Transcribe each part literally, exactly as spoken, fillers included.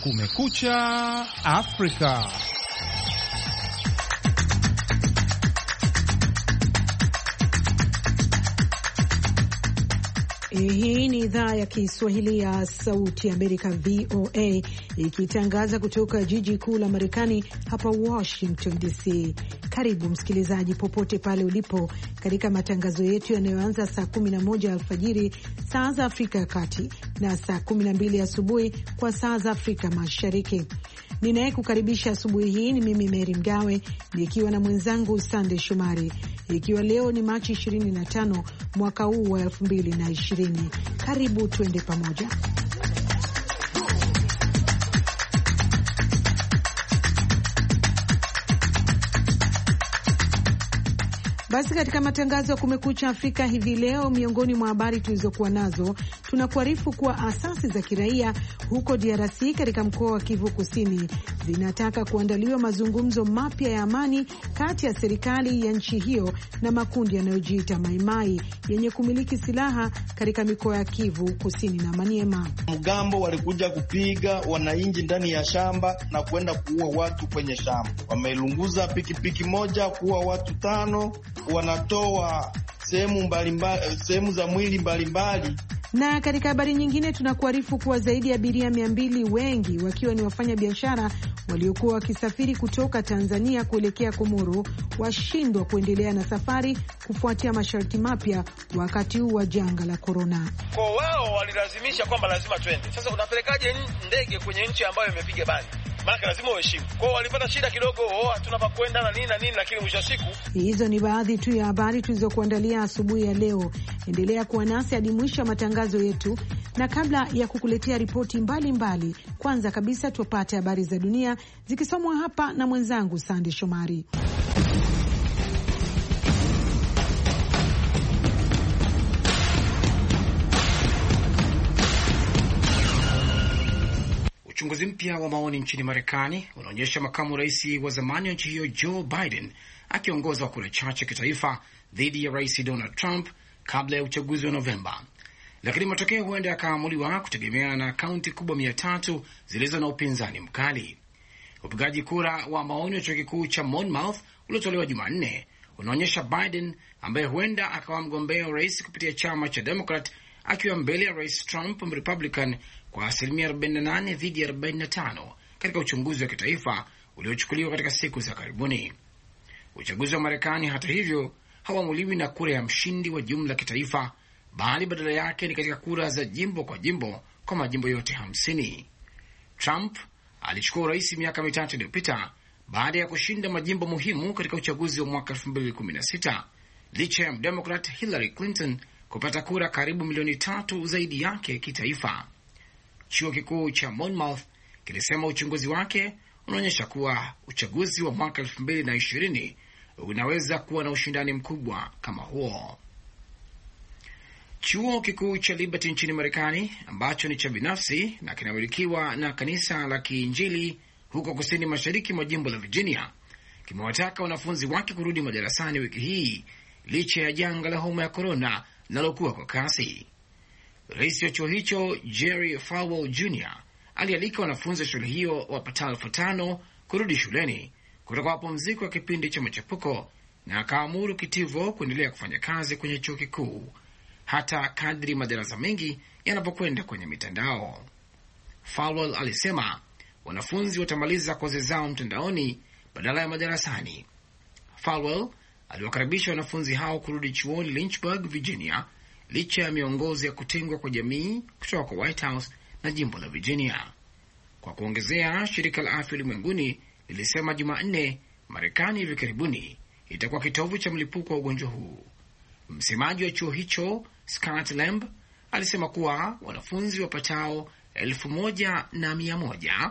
Kumekucha Afrika. Hii ni idhaa ya Kiswahili ya Sauti ya Amerika, V O A, ikitangaza kutoka jiji kuu la Marekani hapa Washington D C. Karibu msikilizaji popote pale ulipo katika matangazo yetu yanayoanza saa kumi na moja alfajiri saa za Afrika ya Kati na saa kumi na mbili asubuhi kwa saa za Afrika Mashariki. Ninaye kukaribisha asubuhi hii ni mimi Mary Mgawe nikiwa na mwenzangu Sande Shumari, ikiwa leo ni Machi ishirini na tano mwaka huu wa elfu mbili na ishirini. Karibu tuende pamoja. Basi katika matangazo ya Kumekucha Afrika hivi leo, miongoni mwa habari tulizokuwa nazo, tunakuarifu kuwa asasi za kiraia huko D R C katika mkoa wa Kivu Kusini zinataka kuandaliwa mazungumzo mapya ya amani kati ya serikali ya nchi hiyo na makundi yanayojiita Maimai yenye kumiliki silaha katika mikoa ya Kivu Kusini na Maniema. Mgambo walikuja kupiga wananchi ndani ya shamba na kwenda kuua watu kwenye shamba. Wamelunguza pikipiki moja kuua watu tano, wanatoa sehemu mbalimbali, sehemu za mwili mbalimbali. Na katika habari nyingine tunakuarifu kuwa zaidi ya abiria mia mbili, wengi wakiwa ni wafanya biashara waliokuwa wakisafiri kutoka Tanzania kuelekea Komoro, washindwa kuendelea na safari kufuatia masharti mapya wakati huu wa janga la corona. Kwa wao walilazimisha kwamba lazima twende. Sasa unapelekaje ndege kwenye nchi ambayo imepiga bani? Maana lazima uheshimu. Kwa walipata shida kidogo, oh hatuna pa kwenda na nini na nini, lakini mwisho siku. Hizo ni baadhi tu ya habari tulizokuandalia asubuhi ya leo. Endelea kuwa nasi hadi mwisho wa matangazo yetu, na kabla ya kukuletea ripoti mbalimbali, kwanza kabisa tupate habari za dunia zikisomwa hapa na mwenzangu Sande Shomari. Uchunguzi mpya wa maoni nchini Marekani unaonyesha makamu rais wa zamani wa nchi hiyo Joe Biden akiongoza kura chache kitaifa dhidi ya rais Donald Trump kabla ya uchaguzi wa Novemba, lakini matokeo huenda yakaamuliwa kutegemea na kaunti kubwa mia tatu zilizo na upinzani mkali. Upigaji kura wa maoni wa chuo kikuu cha Monmouth uliotolewa Jumanne unaonyesha Biden ambaye huenda akawa mgombea wa rais kupitia chama cha Democrat akiwa mbele ya rais Trump Republican kwa asilimia arobaini na nane dhidi ya arobaini na tano katika uchunguzi wa kitaifa uliochukuliwa katika siku za karibuni. Uchaguzi wa Marekani hata hivyo hauamuliwi na kura ya mshindi wa jumla kitaifa, bali badala yake ni katika kura za jimbo kwa jimbo kwa majimbo yote hamsini. Trump alichukua urais miaka mitatu iliyopita baada ya kushinda majimbo muhimu katika uchaguzi wa mwaka elfu mbili kumi na sita, licha ya Democrat Hillary Clinton kupata kura karibu milioni tatu zaidi yake kitaifa. Chuo kikuu cha Monmouth kilisema uchunguzi wake unaonyesha kuwa uchaguzi wa mwaka elfu mbili na ishirini unaweza kuwa na ushindani mkubwa kama huo. Chuo kikuu cha Liberty nchini Marekani, ambacho ni cha binafsi na kinamilikiwa na kanisa la Kiinjili huko kusini mashariki mwa jimbo la Virginia, kimewataka wanafunzi wake kurudi madarasani wiki hii licha ya janga la homa ya corona linalokuwa kwa kasi. Rais wa chuo hicho Jerry Falwell Junior alialika wanafunzi wa shule hiyo wapatao elfu tano kurudi shuleni kutoka mapumziko ya kipindi cha machapuko, na akaamuru kitivo kuendelea kufanya kazi kwenye chuo kikuu hata kadri madarasa mengi yanapokwenda kwenye mitandao. Falwell alisema wanafunzi watamaliza kozi zao mtandaoni badala ya madarasani. Falwell aliwakaribisha wanafunzi hao kurudi chuoni Lynchburg, Virginia, licha ya miongozo ya kutengwa kwa jamii kutoka kwa White House na jimbo la Virginia. Kwa kuongezea, shirika la afya ulimwenguni lilisema Jumanne Marekani hivi karibuni itakuwa kitovu cha mlipuko wa ugonjwa huu. Msemaji wa chuo hicho Scott Lamb alisema kuwa wanafunzi wapatao elfu moja na mia moja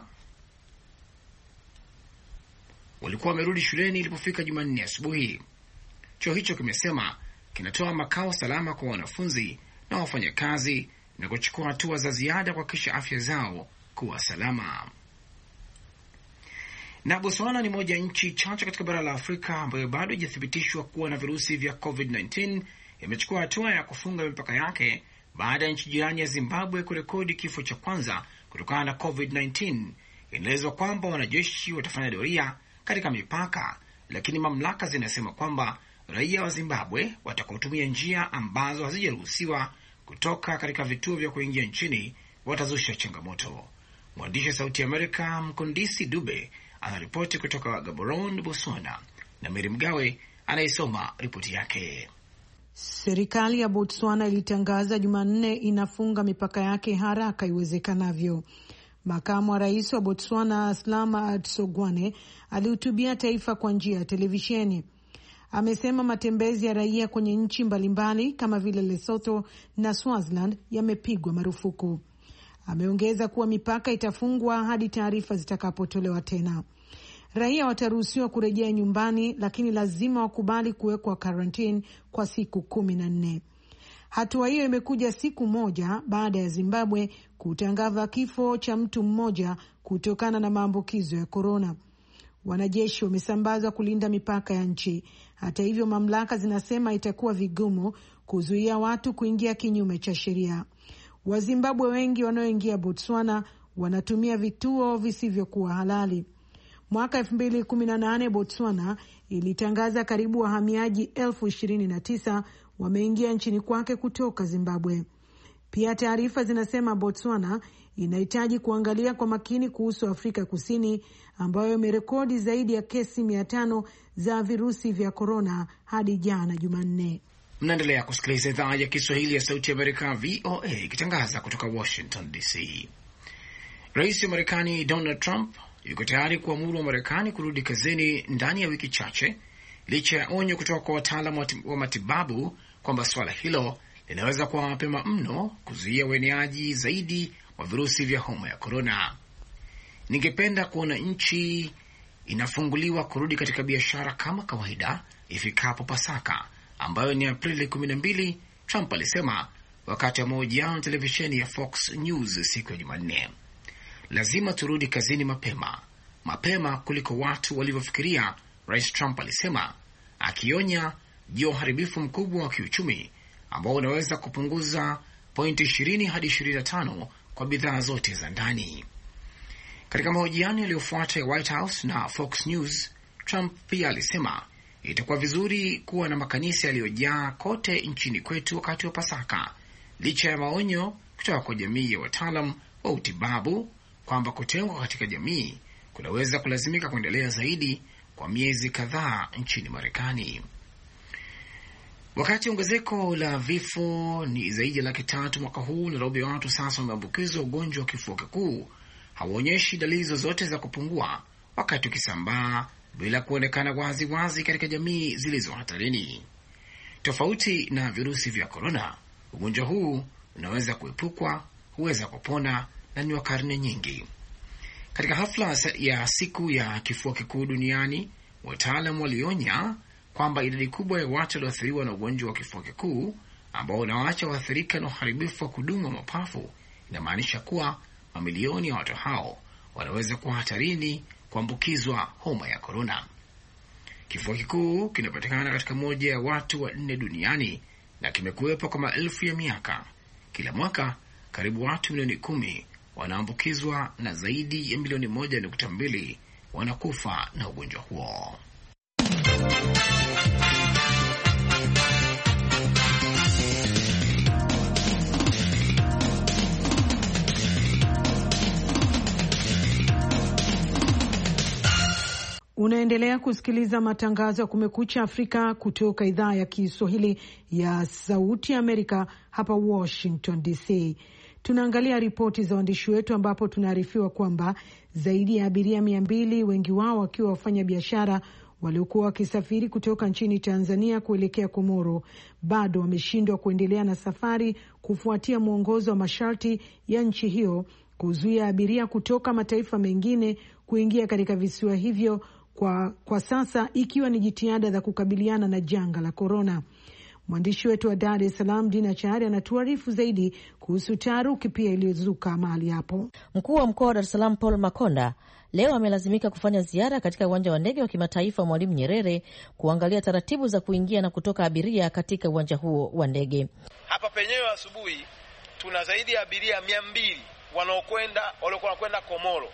walikuwa wamerudi shuleni ilipofika Jumanne asubuhi. Chuo hicho kimesema kinatoa makao salama kwa wanafunzi na wafanyakazi na kuchukua hatua za ziada kuhakikisha afya zao kuwa salama. Na Botswana ni moja nchi chache katika bara la Afrika ambayo bado haijathibitishwa kuwa na virusi vya COVID kumi na tisa, imechukua hatua ya kufunga mipaka yake baada ya nchi jirani ya Zimbabwe kurekodi kifo cha kwanza kutokana na COVID kumi na tisa, Inaelezwa kwamba wanajeshi watafanya doria katika mipaka, lakini mamlaka zinasema kwamba raia wa Zimbabwe watakaotumia njia ambazo hazijaruhusiwa kutoka katika vituo vya kuingia nchini watazusha changamoto. Mwandishi wa Sauti ya Amerika Mkondisi Dube anaripoti kutoka Gaborone, Botswana, na Meri Mgawe anayesoma ripoti yake. Serikali ya Botswana ilitangaza Jumanne inafunga mipaka yake haraka iwezekanavyo. Makamu wa rais wa Botswana Slama Tsogwane alihutubia taifa kwa njia ya televisheni. Amesema matembezi ya raia kwenye nchi mbalimbali kama vile Lesotho na Swaziland yamepigwa marufuku. Ameongeza kuwa mipaka itafungwa hadi taarifa zitakapotolewa tena. Raia wataruhusiwa kurejea nyumbani, lakini lazima wakubali kuwekwa karantini kwa siku kumi na nne. Hatua hiyo imekuja siku moja baada ya Zimbabwe kutangaza kifo cha mtu mmoja kutokana na maambukizo ya korona. Wanajeshi wamesambazwa kulinda mipaka ya nchi. Hata hivyo, mamlaka zinasema itakuwa vigumu kuzuia watu kuingia kinyume cha sheria. Wazimbabwe wengi wanaoingia Botswana wanatumia vituo visivyokuwa halali. Mwaka elfu mbili kumi na nane Botswana ilitangaza karibu wahamiaji elfu ishirini na tisa wameingia nchini kwake kutoka Zimbabwe. Pia taarifa zinasema Botswana inahitaji kuangalia kwa makini kuhusu Afrika Kusini ambayo imerekodi zaidi ya kesi mia tano za virusi vya korona hadi jana Jumanne. Mnaendelea kusikiliza idhaa ya Kiswahili ya Sauti ya Amerika V O A ikitangaza kutoka Washington D C. Rais wa Marekani Donald Trump yuko tayari kuamuru wa Marekani kurudi kazini ndani ya wiki chache, licha ya onyo kutoka kwa wataalamu wa matibabu kwamba swala hilo linaweza kuwa mapema mno kuzuia ueneaji zaidi wa virusi vya homa ya korona. Ningependa kuona nchi inafunguliwa kurudi katika biashara kama kawaida ifikapo Pasaka, ambayo ni Aprili kumi na mbili, Trump alisema wakati wa mahojiano na televisheni ya Fox News siku ya Jumanne. Lazima turudi kazini mapema, mapema kuliko watu walivyofikiria, Rais Trump alisema, akionya juu ya uharibifu mkubwa wa kiuchumi ambao unaweza kupunguza pointi ishirini hadi ishirini na tano kwa bidhaa zote za ndani. Katika mahojiano yaliyofuata ya White House na Fox News, Trump pia alisema itakuwa vizuri kuwa na makanisa yaliyojaa kote nchini kwetu wakati wa Pasaka, licha ya maonyo kutoka kwa jamii ya wataalam wa utibabu kwamba kutengwa katika jamii kunaweza kulazimika kuendelea zaidi kwa miezi kadhaa nchini Marekani. Wakati ongezeko la vifo ni zaidi ya laki tatu mwaka huu, na robo ya watu sasa wameambukizwa ugonjwa wa kifua kikuu hauonyeshi dalili zozote za kupungua, wakati ukisambaa bila kuonekana wazi wazi katika jamii zilizo hatarini. Tofauti na virusi vya korona, ugonjwa huu unaweza kuepukwa, huweza kupona na ni wa karne nyingi. Katika hafla ya siku ya kifua kikuu duniani, wataalamu walionya kwamba idadi kubwa ya watu walioathiriwa na ugonjwa wa kifua kikuu ambao unawaacha waathirika na uharibifu wa kudumu wa mapafu, inamaanisha kuwa mamilioni ya watu hao wanaweza kuwa hatarini kuambukizwa homa ya korona. Kifua kikuu kinapatikana katika moja ya watu wa nne duniani na kimekuwepo kwa maelfu ya miaka. Kila mwaka karibu watu milioni kumi wanaambukizwa na zaidi ya milioni moja nukta mbili wanakufa na ugonjwa huo. Unaendelea kusikiliza matangazo ya Kumekucha Afrika kutoka idhaa ya Kiswahili ya Sauti ya Amerika hapa Washington D C. Tunaangalia ripoti za waandishi wetu ambapo tunaarifiwa kwamba zaidi ya abiria mia mbili, wengi wao wakiwa wafanya biashara waliokuwa wakisafiri kutoka nchini Tanzania kuelekea Komoro, bado wameshindwa kuendelea na safari kufuatia mwongozo wa masharti ya nchi hiyo kuzuia abiria kutoka mataifa mengine kuingia katika visiwa hivyo, kwa, kwa sasa ikiwa ni jitihada za kukabiliana na janga la korona. Mwandishi wetu wa Dar es Salaam Dina Chahari anatuarifu zaidi kuhusu taharuki pia iliyozuka mahali hapo. Mkuu wa mkoa wa Dar es Salaam Paul Makonda leo amelazimika kufanya ziara katika uwanja wa ndege wa kimataifa Mwalimu Nyerere kuangalia taratibu za kuingia na kutoka abiria katika uwanja huo wa ndege. Hapa penyewe asubuhi tuna zaidi ya abiria mia mbili wanaokwenda waliokuwa wanakwenda Komoro,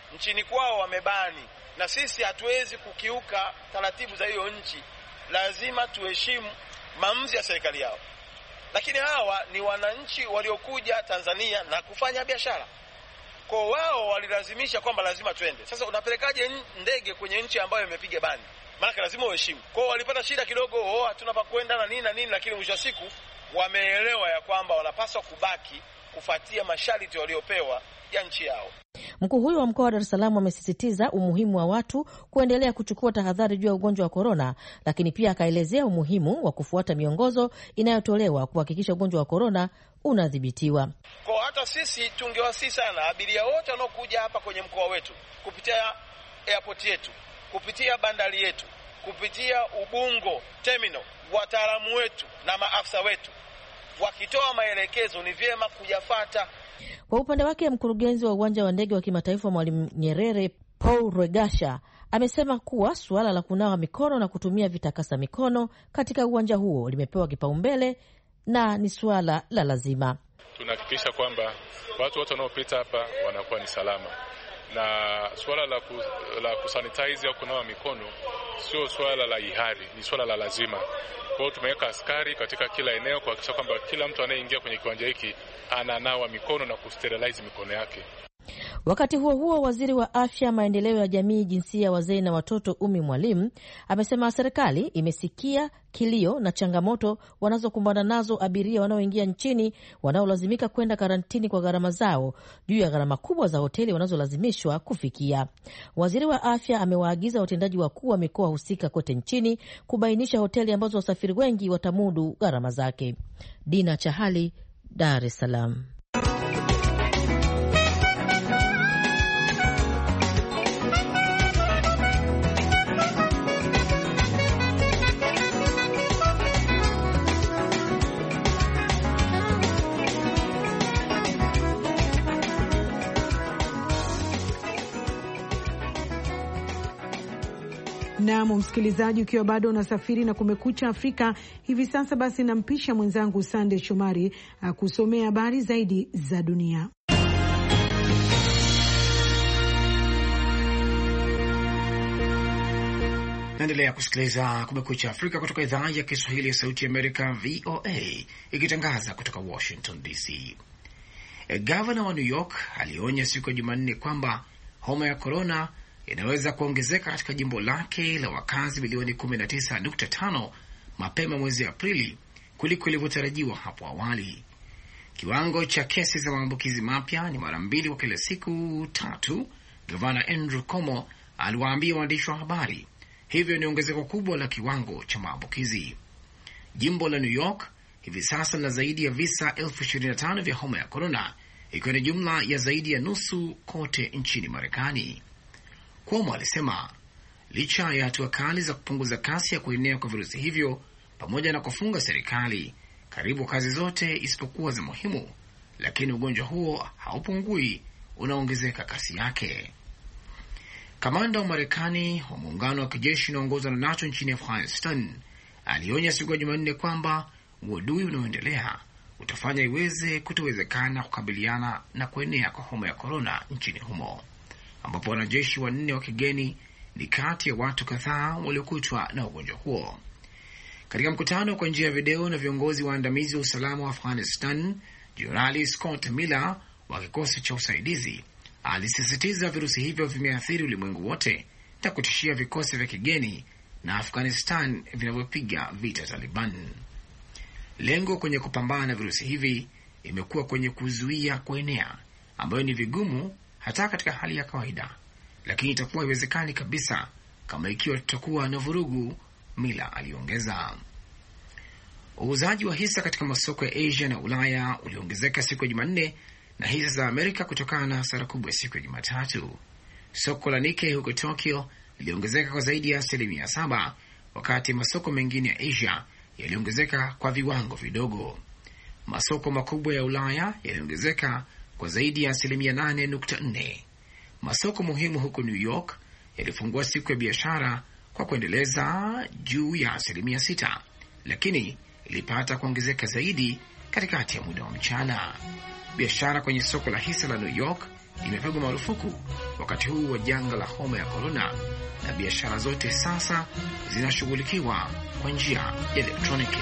nchini kwao wamebani, na sisi hatuwezi kukiuka taratibu za hiyo nchi, lazima tuheshimu maamuzi ya serikali yao. Lakini hawa ni wananchi waliokuja Tanzania na kufanya biashara, kwa wao walilazimisha kwamba lazima twende. Sasa unapelekaje ndege kwenye nchi ambayo imepiga bani? Maana lazima uheshimu. Kwa walipata shida kidogo, oh hatuna pa kwenda na nini na nini, lakini mwisho wa siku wameelewa ya kwamba wanapaswa kubaki kufuatia masharti waliopewa ya nchi yao. Mkuu huyo wa mkoa wa Dar es Salaam amesisitiza umuhimu wa watu kuendelea kuchukua tahadhari juu ya ugonjwa wa korona, lakini pia akaelezea umuhimu wa kufuata miongozo inayotolewa kuhakikisha ugonjwa wa korona unadhibitiwa. Kwa hata sisi tungewasihi sana abiria wote wanaokuja hapa kwenye mkoa wetu kupitia airport yetu, kupitia bandari yetu, kupitia Ubungo terminal, wataalamu wetu na maafisa wetu wakitoa maelekezo ni vyema kuyafuata. Kwa upande wake, mkurugenzi wa uwanja wa ndege wa kimataifa Mwalimu Nyerere Paul Regasha amesema kuwa suala la kunawa mikono na kutumia vitakasa mikono katika uwanja huo limepewa kipaumbele na ni suala la lazima. Tunahakikisha kwamba watu wote wanaopita hapa wanakuwa ni salama, na suala la, ku, la kusanitize au kunawa mikono sio suala la hiari, ni suala la lazima. Kwa hiyo tumeweka askari katika kila eneo kuhakikisha kwamba kila mtu anayeingia kwenye kiwanja hiki ananawa mikono na kusterilize mikono yake. Wakati huo huo, waziri wa afya, maendeleo ya jamii, jinsia, wazee na watoto Umi Mwalimu amesema serikali imesikia kilio na changamoto wanazokumbana nazo abiria wanaoingia nchini wanaolazimika kwenda karantini kwa gharama zao juu ya gharama kubwa za hoteli wanazolazimishwa kufikia. Waziri wa afya amewaagiza watendaji wakuu wa mikoa husika kote nchini kubainisha hoteli ambazo wasafiri wengi watamudu gharama zake. Dina Chahali, Dar es Salaam. Naam, msikilizaji, ukiwa bado unasafiri na Kumekucha Afrika hivi sasa, basi nampisha mwenzangu Sande Shomari kusomea habari zaidi za dunia. Naendelea kusikiliza Kumekucha Afrika kutoka idhaa ya Kiswahili ya Sauti ya Amerika, V O A, ikitangaza kutoka Washington D C. Gavana wa New York alionya siku ya Jumanne kwamba homa ya korona inaweza kuongezeka katika jimbo lake la wakazi milioni kumi na tisa nukta tano mapema mwezi Aprili kuliko ilivyotarajiwa hapo awali. Kiwango cha kesi za maambukizi mapya ni mara mbili kwa kila siku tatu, Gavana Andrew Cuomo aliwaambia waandishi wa habari. Hivyo ni ongezeko kubwa la kiwango cha maambukizi. Jimbo la New York hivi sasa lina zaidi ya visa elfu ishirini na tano vya homa ya korona, ikiwa ni jumla ya zaidi ya nusu kote nchini Marekani. Cuomo alisema licha ya hatua kali za kupunguza kasi ya kuenea kwa virusi hivyo pamoja na kufunga serikali karibu kazi zote isipokuwa za muhimu, lakini ugonjwa huo haupungui, unaongezeka kasi yake. Kamanda wa Marekani wa muungano wa kijeshi unaoongozwa na NATO nchini Afghanistan alionya siku ya Jumanne kwamba uadui unaoendelea utafanya iweze kutowezekana kukabiliana na kuenea kwa homa ya korona nchini humo, ambapo wanajeshi wanne wa kigeni ni kati ya watu kadhaa waliokutwa na ugonjwa huo. Katika mkutano kwa njia ya video na viongozi waandamizi wa usalama wa Afghanistan, Jenerali Scott Miller wa kikosi cha usaidizi alisisitiza virusi hivyo vimeathiri ulimwengu wote na kutishia vikosi vya kigeni na Afghanistan vinavyopiga vita Taliban. Lengo kwenye kupambana na virusi hivi imekuwa kwenye kuzuia kuenea, ambayo ni vigumu hata katika hali ya kawaida, lakini itakuwa iwezekani kabisa kama ikiwa tutakuwa na vurugu, Mila aliongeza. Uuzaji wa hisa katika masoko ya Asia na Ulaya uliongezeka siku ya Jumanne na hisa za Amerika kutokana na hasara kubwa siku ya Jumatatu. Soko la Nikkei huko Tokyo liliongezeka kwa zaidi ya asilimia saba, wakati masoko mengine ya Asia yaliongezeka kwa viwango vidogo. Masoko makubwa ya Ulaya yaliongezeka kwa zaidi ya asilimia nane nukta nne. Masoko muhimu huko New York yalifungua siku ya biashara kwa kuendeleza juu ya asilimia sita, lakini ilipata kuongezeka zaidi katikati ya muda wa mchana. Biashara kwenye soko la hisa la New York imepigwa marufuku wakati huu wa janga la homa ya korona, na biashara zote sasa zinashughulikiwa kwa njia ya elektroniki.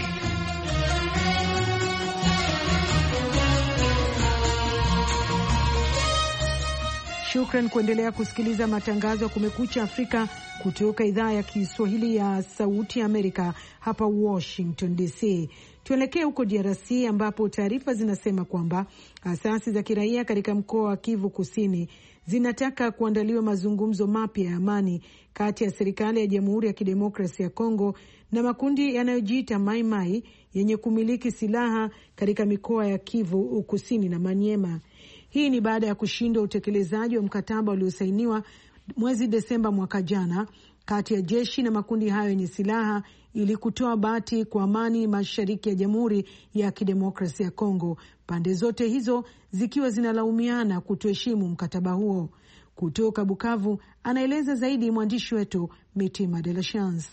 Shukran kuendelea kusikiliza matangazo ya Kumekucha Afrika kutoka idhaa ya Kiswahili ya Sauti ya Amerika hapa Washington D C. Tuelekee huko D R C ambapo taarifa zinasema kwamba asasi za kiraia katika mkoa wa Kivu Kusini zinataka kuandaliwa mazungumzo mapya ya amani kati ya serikali ya Jamhuri ya Kidemokrasia ya Kongo na makundi yanayojiita Mai Mai yenye kumiliki silaha katika mikoa ya Kivu Kusini na Maniema. Hii ni baada ya kushindwa utekelezaji wa mkataba uliosainiwa mwezi Desemba mwaka jana kati ya jeshi na makundi hayo yenye silaha ili kutoa bahati kwa amani mashariki ya Jamhuri ya Kidemokrasia ya Kongo, pande zote hizo zikiwa zinalaumiana kutoheshimu mkataba huo. Kutoka Bukavu anaeleza zaidi mwandishi wetu Mitima de la Chance.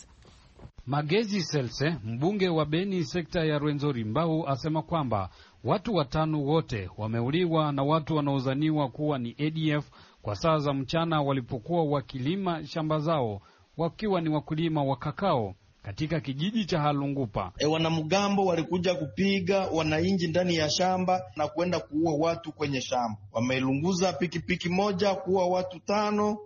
Magezi Selse, mbunge wa Beni sekta ya Rwenzori Mbau, asema kwamba watu watano wote wameuliwa na watu wanaozaniwa kuwa ni A D F kwa saa za mchana walipokuwa wakilima shamba zao, wakiwa ni wakulima wa kakao katika kijiji cha Halungupa. E, wanamgambo walikuja kupiga wananchi ndani ya shamba na kwenda kuua watu kwenye shamba. Wamelunguza pikipiki moja kuua watu tano,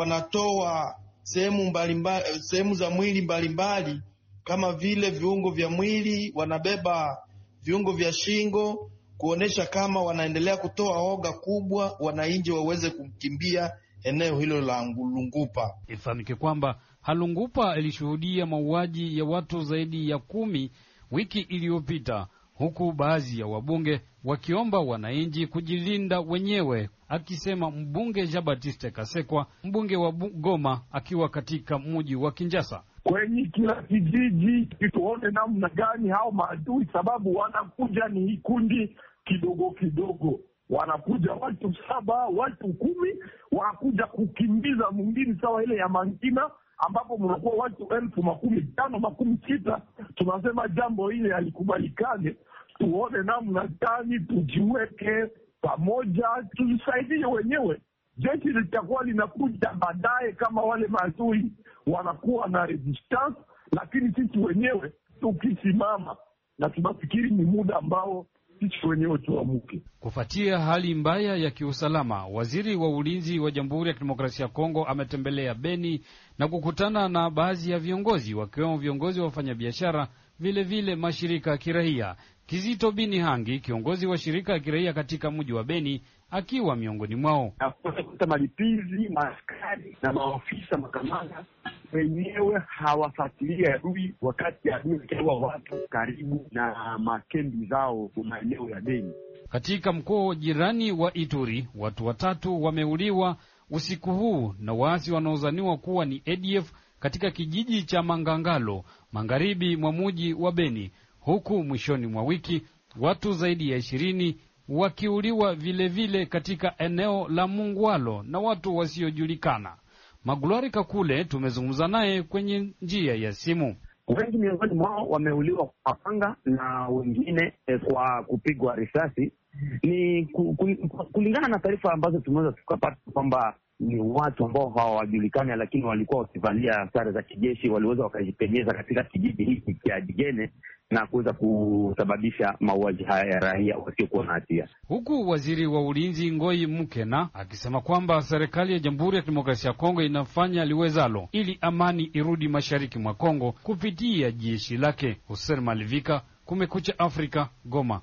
wanatoa sehemu mbalimbali, sehemu za mwili mbalimbali kama vile viungo vya mwili, wanabeba viungo vya shingo kuonesha kama wanaendelea kutoa oga kubwa wananchi waweze kukimbia eneo hilo la Lungupa. Ifahamike kwamba Halungupa ilishuhudia mauaji ya watu zaidi ya kumi wiki iliyopita, huku baadhi ya wabunge wakiomba wananchi kujilinda wenyewe, akisema mbunge Jean Baptiste Kasekwa, mbunge wa Goma, akiwa katika mji wa Kinshasa. Kwenye kila kijiji tuone namna gani hao maadui, sababu wanakuja ni kundi kidogo kidogo, wanakuja watu saba, watu kumi, wanakuja kukimbiza mwingine sawa ile ya Mangina ambapo mnakuwa watu elfu makumi tano makumi sita. Tunasema jambo hili halikubalikane, tuone namna gani tujiweke pamoja, tujisaidie wenyewe. Jeshi litakuwa linakuja baadaye kama wale maadui wanakuwa na resistance, lakini sisi wenyewe tukisimama, na tunafikiri ni muda ambao sisi wenyewe tuamuke. Kufuatia hali mbaya ya kiusalama, waziri wa ulinzi wa Jamhuri ya Kidemokrasia ya Kongo ametembelea Beni na kukutana na baadhi ya viongozi, wakiwemo viongozi wa wafanyabiashara, vile vile mashirika ya kiraia. Kizito Bini Hangi, kiongozi wa shirika ya kiraia katika mji wa Beni, akiwa miongoni mwao. Nakuta malipizi, maaskari na maofisa makamanda wenyewe hawafuatilia adui, wakati adui akiwa watu karibu na makendi zao kwa maeneo ya Beni. Katika mkoa jirani wa Ituri, watu watatu wameuliwa usiku huu na waasi wanaozaniwa kuwa ni A D F katika kijiji cha Mangangalo, magharibi mwa mji wa Beni, huku mwishoni mwa wiki watu zaidi ya ishirini wakiuliwa vile vile katika eneo la Mungwalo na watu wasiojulikana. Magulari Kakule tumezungumza naye kwenye njia ya simu. Wengi miongoni mwao wameuliwa kwa panga na wengine eh, kwa kupigwa risasi. Ni ku, ku, kulingana na taarifa ambazo tumeweza tukapata kwamba ni watu ambao hawajulikani, lakini walikuwa wakivalia sare za kijeshi, waliweza wakajipenyeza katika kijiji hiki cha Digene na kuweza kusababisha mauaji haya ya raia wasiokuwa na hatia. Huku waziri wa ulinzi Ngoi Mukena akisema kwamba serikali ya Jamhuri ya Kidemokrasia ya Kongo inafanya liwezalo ili amani irudi mashariki mwa Kongo kupitia jeshi lake. Hussein Malivika, Kumekucha Afrika, Goma.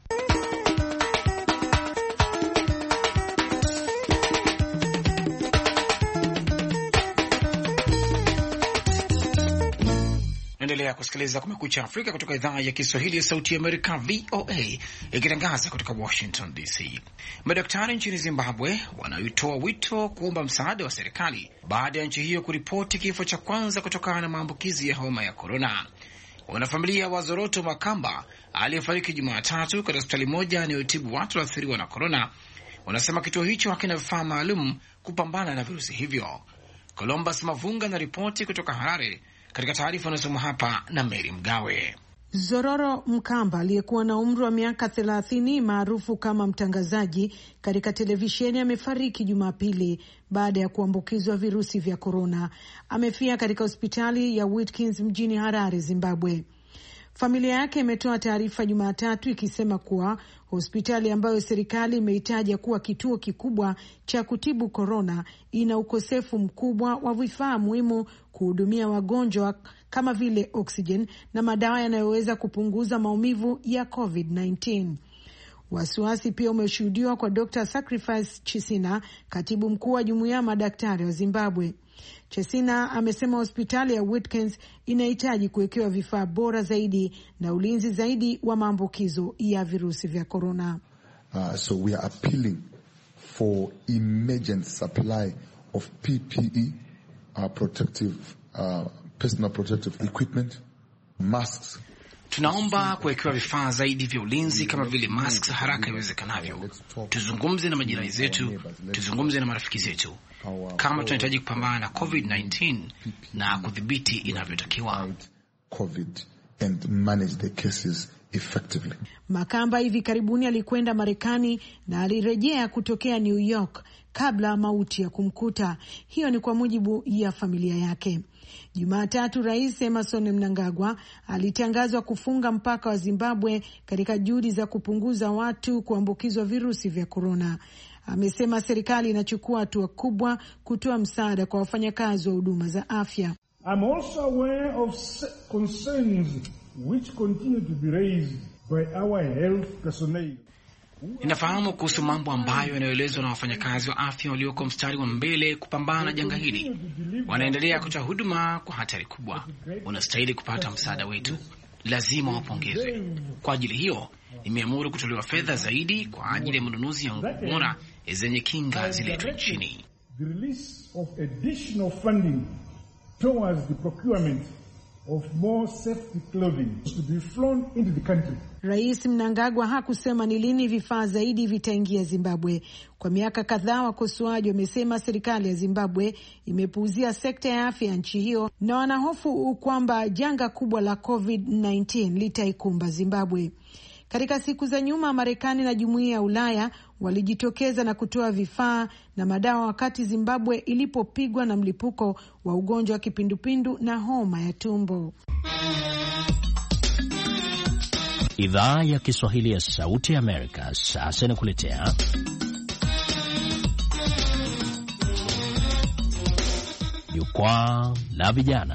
Endelea kusikiliza Kumekucha Afrika kutoka idhaa ya Kiswahili ya Sauti ya Amerika, V O A, ikitangaza kutoka Washington D C. Madaktari nchini Zimbabwe wanaitoa wito kuomba msaada wa serikali baada ya nchi hiyo kuripoti kifo cha kwanza kutokana na maambukizi ya homa ya korona. Wanafamilia wa Zoroto Makamba aliyefariki Jumatatu katika hospitali moja inayotibu watu waathiriwa na korona wanasema kituo hicho hakina vifaa maalum kupambana na virusi hivyo. Columbus Mavunga na ripoti kutoka Harare, katika taarifa inasomwa hapa na Mary Mgawe. Zororo Mkamba aliyekuwa na umri wa miaka thelathini maarufu kama mtangazaji katika televisheni amefariki Jumapili baada ya kuambukizwa virusi vya korona. Amefia katika hospitali ya Watkins mjini Harare, Zimbabwe. Familia yake imetoa taarifa Jumatatu ikisema kuwa hospitali ambayo serikali imeitaja kuwa kituo kikubwa cha kutibu korona ina ukosefu mkubwa wa vifaa muhimu kuhudumia wagonjwa kama vile oxygen na madawa yanayoweza kupunguza maumivu ya covid kumi na tisa. Wasiwasi pia umeshuhudiwa kwa Doctor Sacrifice Chisina, katibu mkuu wa jumuiya ya madaktari wa Zimbabwe. Chesina amesema hospitali ya Watkins inahitaji kuwekewa vifaa bora zaidi na ulinzi zaidi wa maambukizo ya virusi vya korona. Uh, so we are appealing for emergent supply of P P E, uh, protective, uh, personal protective equipment, masks. Tunaomba kuwekewa vifaa zaidi vya ulinzi kama vile masks haraka iwezekanavyo. Tuzungumze na majirani zetu, tuzungumze na marafiki zetu. Kama tunahitaji kupambana na covid kumi na tisa na kudhibiti inavyotakiwa. COVID and manage the cases effectively. Makamba hivi karibuni alikwenda Marekani na alirejea kutokea New York kabla mauti ya kumkuta. Hiyo ni kwa mujibu ya familia yake. Jumatatu, Rais Emmerson Mnangagwa alitangazwa kufunga mpaka wa Zimbabwe katika juhudi za kupunguza watu kuambukizwa virusi vya korona. Amesema serikali inachukua hatua kubwa kutoa msaada kwa wafanyakazi wa huduma za afya. I'm also aware of concerns which continue to be raised by our health personnel. Ninafahamu kuhusu mambo ambayo yanayoelezwa na wafanyakazi wa afya walioko mstari wa mbele kupambana na janga hili. Wanaendelea kutoa huduma kwa hatari kubwa. Wanastahili kupata msaada wetu. Lazima wapongezwe. Kwa ajili hiyo, nimeamuru kutolewa fedha zaidi kwa ajili ya manunuzi ya nguo bora zenye kinga ziletwe nchini. The release of additional funding towards the procurement of more safety clothing to be flown into the country. Rais Mnangagwa hakusema ni lini vifaa zaidi vitaingia Zimbabwe. Kwa miaka kadhaa wakosoaji wamesema serikali ya Zimbabwe imepuuzia sekta ya afya ya nchi hiyo na wanahofu kwamba janga kubwa la covid kumi na tisa litaikumba Zimbabwe. Katika siku za nyuma, Marekani na Jumuiya ya Ulaya walijitokeza na kutoa vifaa na madawa wakati Zimbabwe ilipopigwa na mlipuko wa ugonjwa wa kipindupindu na homa ya tumbo. Idhaa ya Kiswahili ya Sauti ya Amerika sasa inakuletea Jukwaa la Vijana.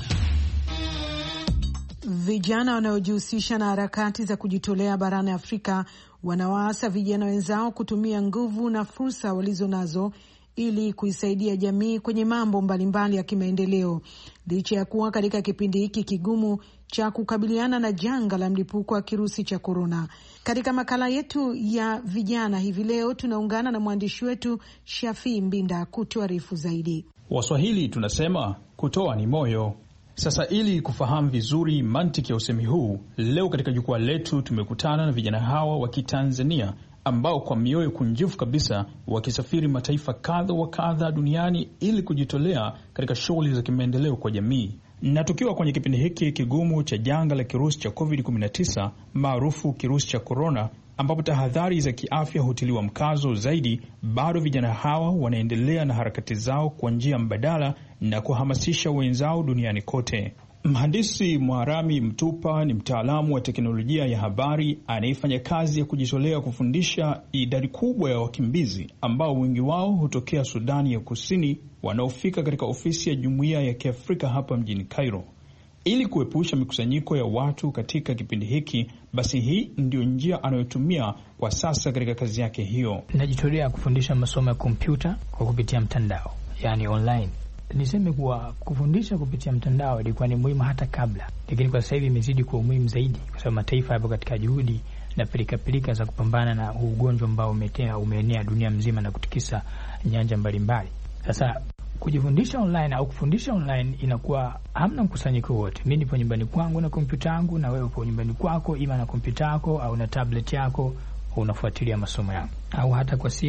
Vijana wanaojihusisha na harakati za kujitolea barani Afrika wanawaasa vijana wenzao kutumia nguvu na fursa walizonazo ili kuisaidia jamii kwenye mambo mbalimbali ya kimaendeleo, licha ya kuwa katika kipindi hiki kigumu cha kukabiliana na janga la mlipuko wa kirusi cha korona. Katika makala yetu ya vijana hivi leo tunaungana na mwandishi wetu Shafi Mbinda kutuarifu zaidi. Waswahili tunasema kutoa ni moyo. Sasa ili kufahamu vizuri mantiki ya usemi huu, leo katika jukwaa letu tumekutana na vijana hawa wa Kitanzania ambao kwa mioyo kunjufu kabisa wakisafiri mataifa kadha wa kadha duniani ili kujitolea katika shughuli za kimaendeleo kwa jamii. Na tukiwa kwenye kipindi hiki kigumu cha janga la kirusi cha covid kumi na tisa maarufu kirusi cha korona, ambapo tahadhari za kiafya hutiliwa mkazo zaidi, bado vijana hawa wanaendelea na harakati zao kwa njia mbadala na kuhamasisha wenzao duniani kote. Mhandisi Mwarami Mtupa ni mtaalamu wa teknolojia ya habari anayefanya kazi ya kujitolea kufundisha idadi kubwa ya wakimbizi ambao wengi wao hutokea Sudani ya Kusini wanaofika katika ofisi ya Jumuiya ya Kiafrika hapa mjini Cairo. Ili kuepusha mikusanyiko ya watu katika kipindi hiki, basi hii ndio njia anayotumia kwa sasa katika kazi yake hiyo. Najitolea kufundisha masomo ya kompyuta kwa kupitia mtandao, yani online. Niseme kuwa kufundisha kupitia mtandao ilikuwa ni muhimu hata kabla, lakini kwa sasa hivi imezidi kuwa muhimu zaidi kwa sababu mataifa yapo katika juhudi na pilika-pilika za kupambana na ugonjwa ambao umetea umeenea dunia mzima na kutikisa nyanja mbalimbali. Sasa kujifundisha online au kufundisha online inakuwa hamna mkusanyiko wote. Mimi nipo nyumbani kwangu na kompyuta yangu, na wewe upo nyumbani kwako ima na kompyuta yako au na tablet yako, unafuatilia masomo yangu, au hata kwa simu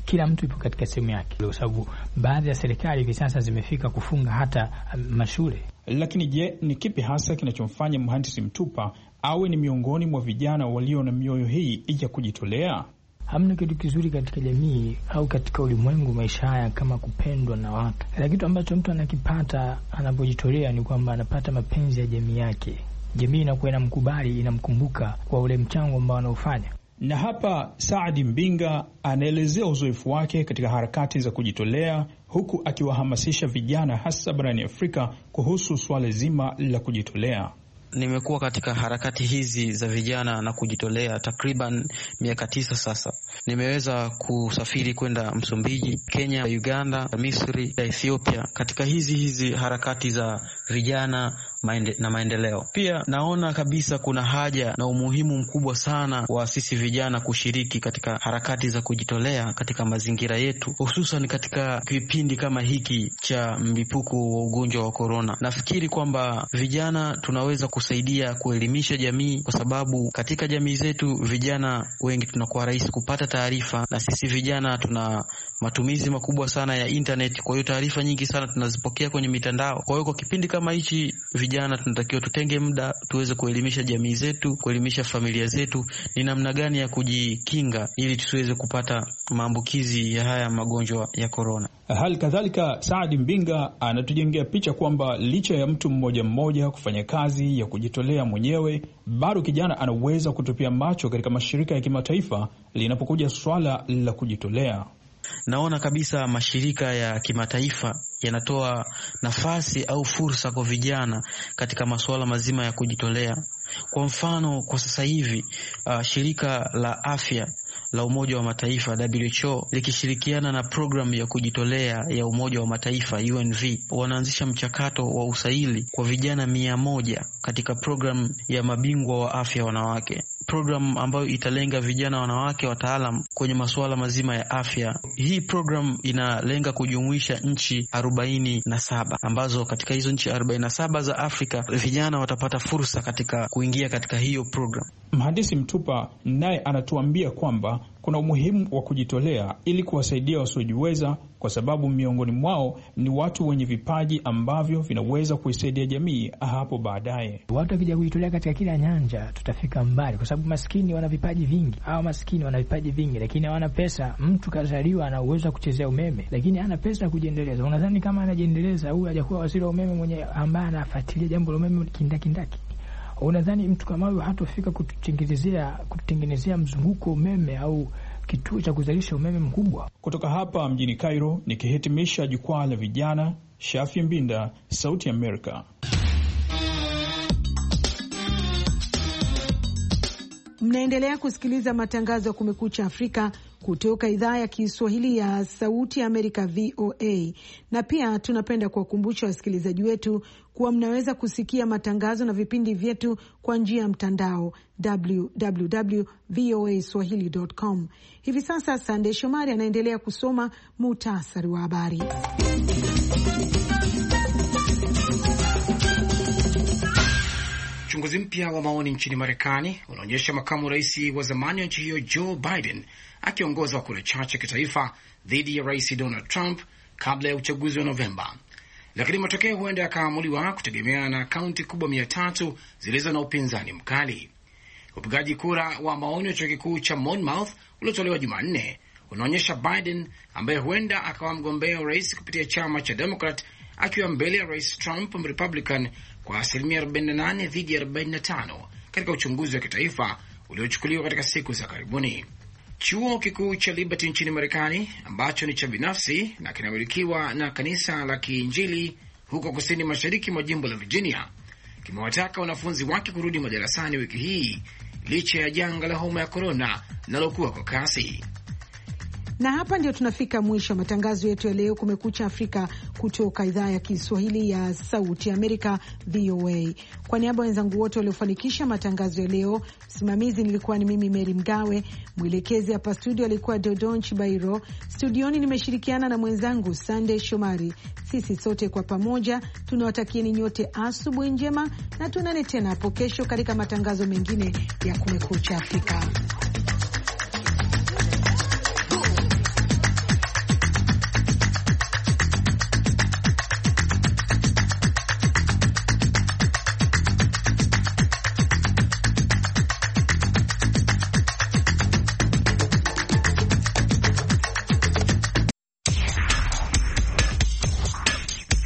kila mtu ipo katika sehemu yake, kwa sababu baadhi ya serikali hivi sasa zimefika kufunga hata mashule. Lakini je, ni kipi hasa kinachomfanya Mhandisi Mtupa awe ni miongoni mwa vijana walio na mioyo hii ya kujitolea? Hamna kitu kizuri katika jamii au katika ulimwengu maisha haya kama kupendwa na watu. Na kitu ambacho mtu anakipata anapojitolea ni kwamba anapata mapenzi ya jamii yake. Jamii inakuwa inamkubali, inamkumbuka kwa ule mchango ambao anaufanya. Na hapa Saadi Mbinga anaelezea uzoefu wake katika harakati za kujitolea, huku akiwahamasisha vijana hasa barani Afrika kuhusu swala zima la kujitolea. Nimekuwa katika harakati hizi za vijana na kujitolea takriban miaka tisa sasa. Nimeweza kusafiri kwenda Msumbiji, Kenya, Uganda, Misri, Ethiopia katika hizi hizi harakati za vijana maende, na maendeleo. Pia naona kabisa kuna haja na umuhimu mkubwa sana wa sisi vijana kushiriki katika harakati za kujitolea katika mazingira yetu, hususan katika kipindi kama hiki cha mlipuko wa ugonjwa wa corona. Nafikiri kwamba vijana tunaweza kusaidia kuelimisha jamii, kwa sababu katika jamii zetu vijana wengi tunakuwa rahisi kupata taarifa, na sisi vijana tuna matumizi makubwa sana ya internet. Kwa hiyo taarifa nyingi sana tunazipokea kwenye mitandao. Kwa hiyo kwa kipindi kama hichi vijana tunatakiwa tutenge muda tuweze kuelimisha jamii zetu, kuelimisha familia zetu ni namna gani ya kujikinga ili tusiweze kupata maambukizi ya haya magonjwa ya corona. Hali kadhalika Saadi Mbinga anatujengea picha kwamba licha ya mtu mmoja mmoja kufanya kazi ya kujitolea mwenyewe, bado kijana anaweza kutupia macho katika mashirika ya kimataifa linapokuja swala la kujitolea. Naona kabisa mashirika ya kimataifa yanatoa nafasi au fursa kwa vijana katika masuala mazima ya kujitolea. Kwa mfano, kwa sasa hivi uh, shirika la afya la Umoja wa Mataifa W H O likishirikiana na programu ya kujitolea ya Umoja wa Mataifa U N V wanaanzisha mchakato wa usaili kwa vijana mia moja katika programu ya mabingwa wa afya wanawake, program ambayo italenga vijana wanawake wataalam kwenye masuala mazima ya afya. Hii program inalenga kujumuisha nchi arobaini na saba ambazo katika hizo nchi arobaini na saba za Afrika vijana watapata fursa katika kuingia katika hiyo program. Mhandisi Mtupa naye anatuambia kwamba kuna umuhimu wa kujitolea ili kuwasaidia wasiojiweza, kwa sababu miongoni mwao ni watu wenye vipaji ambavyo vinaweza kuisaidia jamii hapo baadaye. Watu wakija kujitolea katika kila nyanja tutafika mbali, kwa sababu maskini wana vipaji vingi. Hao maskini wana vipaji vingi lakini hawana pesa. Mtu kazaliwa ana uwezo wa kuchezea umeme lakini hana pesa ya kujiendeleza. Unadhani kama anajiendeleza huyu hajakuwa waziri wa umeme mwenye ambaye anafuatilia jambo la umeme kindakindaki? Unadhani mtu kama huyu hatofika kututengenezea kututengenezea mzunguko umeme au kituo cha kuzalisha umeme mkubwa? Kutoka hapa mjini Cairo nikihitimisha jukwaa la vijana, Shafi Mbinda, Sauti ya Amerika. Mnaendelea kusikiliza matangazo ya Kumekucha Afrika kutoka idhaa ya Kiswahili ya Sauti ya Amerika V O A, na pia tunapenda kuwakumbusha wasikilizaji wetu kuwa mnaweza kusikia matangazo na vipindi vyetu kwa njia ya mtandao w w w dot v o a swahili dot com. Hivi sasa Sande Shomari anaendelea kusoma muhtasari wa habari. Uchunguzi mpya wa maoni nchini Marekani unaonyesha makamu rais wa zamani wa nchi hiyo Joe Biden akiongoza kura chache kitaifa dhidi ya rais Donald Trump kabla ya uchaguzi wa Novemba, lakini matokeo huenda yakaamuliwa kutegemeana na kaunti kubwa mia tatu zilizo na upinzani mkali. Upigaji kura wa maoni wa chuo kikuu cha Monmouth uliotolewa Jumanne unaonyesha Biden ambaye huenda akawa mgombea rais kupitia chama cha Democrat akiwa mbele ya rais Trump Republican kwa asilimia arobaini na nane dhidi ya arobaini na tano katika uchunguzi wa kitaifa uliochukuliwa katika siku za karibuni. Chuo kikuu cha Liberty nchini Marekani ambacho ni cha binafsi na kinamilikiwa na kanisa la Kiinjili huko kusini mashariki mwa jimbo la Virginia kimewataka wanafunzi wake kurudi madarasani wiki hii licha ya janga la homa ya corona linalokuwa kwa kasi. Na hapa ndio tunafika mwisho wa matangazo yetu ya leo Kumekucha Afrika kutoka idhaa ya Kiswahili ya Sauti Amerika V O A. Kwa niaba wenzangu wote waliofanikisha matangazo ya leo, msimamizi nilikuwa ni mimi Mary Mgawe, mwelekezi hapa studio alikuwa Dodon Chibairo, studioni nimeshirikiana na mwenzangu Sande Shomari. Sisi sote kwa pamoja tunawatakieni nyote asubuhi njema na tunane tena hapo kesho katika matangazo mengine ya Kumekucha Afrika.